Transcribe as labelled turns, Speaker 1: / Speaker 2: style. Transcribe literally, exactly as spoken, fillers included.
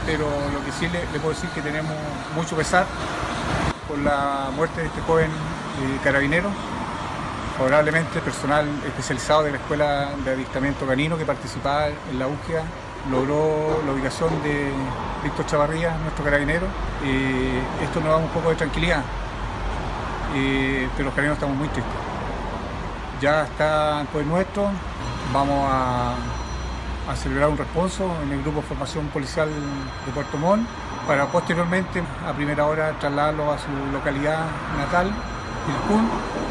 Speaker 1: pero lo que sí le, le puedo decir que tenemos mucho pesar por la muerte de este joven eh, carabinero. Favorablemente, el personal especializado de la Escuela de Adiestramiento Canino que participaba en la búsqueda logró la ubicación de Víctor Chavarría, nuestro carabinero. Eh, esto nos da un poco de tranquilidad, eh, pero los carabineros estamos muy tristes. Ya está en poder nuestro, vamos a, a celebrar un responso en el Grupo de Formación Policial de Puerto Montt para posteriormente, a primera hora, trasladarlo a su localidad natal, Ilcún,